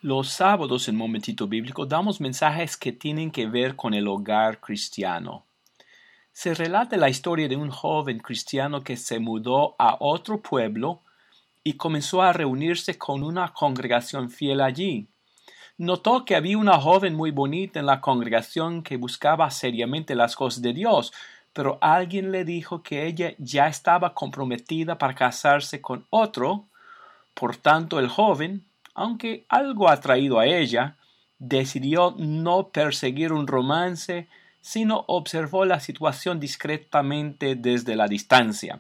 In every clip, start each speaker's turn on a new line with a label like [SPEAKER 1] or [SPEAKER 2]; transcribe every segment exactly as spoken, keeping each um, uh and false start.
[SPEAKER 1] Los sábados en Momentito Bíblico damos mensajes que tienen que ver con el hogar cristiano. Se relata la historia de un joven cristiano que se mudó a otro pueblo y comenzó a reunirse con una congregación fiel allí. Notó que había una joven muy bonita en la congregación que buscaba seriamente las cosas de Dios, pero alguien le dijo que ella ya estaba comprometida para casarse con otro. Por tanto, el joven, aunque algo atraído a ella, decidió no perseguir un romance, sino observó la situación discretamente desde la distancia.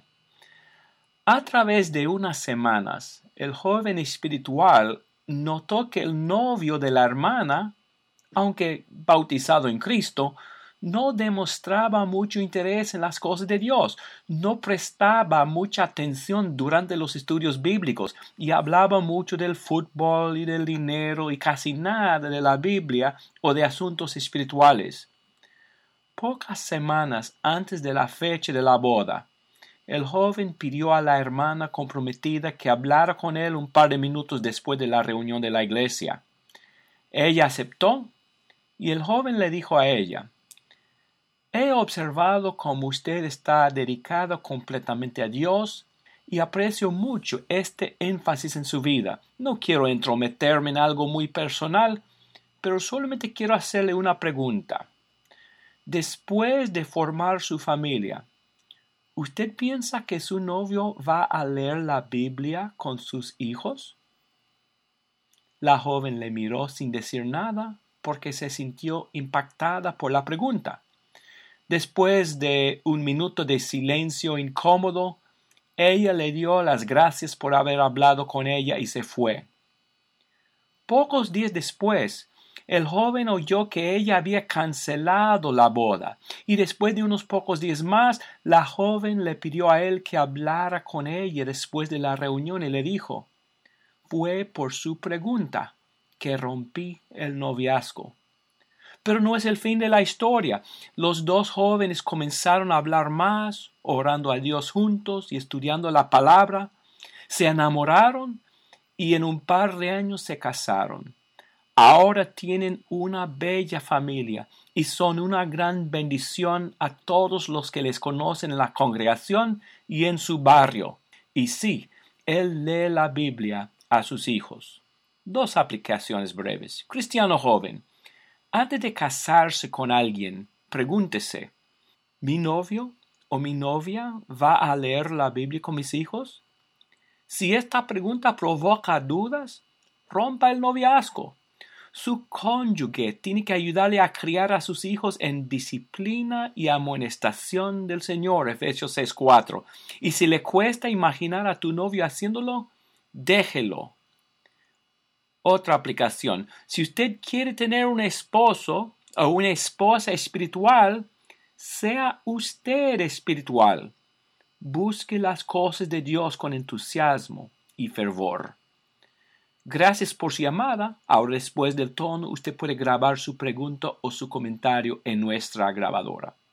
[SPEAKER 1] A través de unas semanas, el joven espiritual notó que el novio de la hermana, aunque bautizado en Cristo, no demostraba mucho interés en las cosas de Dios, no prestaba mucha atención durante los estudios bíblicos y hablaba mucho del fútbol y del dinero y casi nada de la Biblia o de asuntos espirituales. Pocas semanas antes de la fecha de la boda, el joven pidió a la hermana comprometida que hablara con él un par de minutos después de la reunión de la iglesia. Ella aceptó y el joven le dijo a ella: He observado cómo usted está dedicado completamente a Dios y aprecio mucho este énfasis en su vida. No quiero entrometerme en algo muy personal, pero solamente quiero hacerle una pregunta. Después de formar su familia, ¿usted piensa que su novio va a leer la Biblia con sus hijos? La joven le miró sin decir nada porque se sintió impactada por la pregunta. Después de un minuto de silencio incómodo, ella le dio las gracias por haber hablado con ella y se fue. Pocos días después, el joven oyó que ella había cancelado la boda, y después de unos pocos días más, la joven le pidió a él que hablara con ella después de la reunión y le dijo: Fue por su pregunta que rompí el noviazgo. Pero no es el fin de la historia. Los dos jóvenes comenzaron a hablar más, orando a Dios juntos y estudiando la palabra. Se enamoraron y en un par de años se casaron. Ahora tienen una bella familia y son una gran bendición a todos los que les conocen en la congregación y en su barrio. Y sí, él lee la Biblia a sus hijos. Dos aplicaciones breves. Cristiano joven, antes de casarse con alguien, pregúntese: ¿mi novio o mi novia va a leer la Biblia con mis hijos? Si esta pregunta provoca dudas, rompa el noviazgo. Su cónyuge tiene que ayudarle a criar a sus hijos en disciplina y amonestación del Señor, Efesios seis cuatro. Y si le cuesta imaginar a tu novio haciéndolo, déjelo. Otra aplicación: si usted quiere tener un esposo o una esposa espiritual, sea usted espiritual. Busque las cosas de Dios con entusiasmo y fervor. Gracias por su llamada. Ahora, después del tono, usted puede grabar su pregunta o su comentario en nuestra grabadora.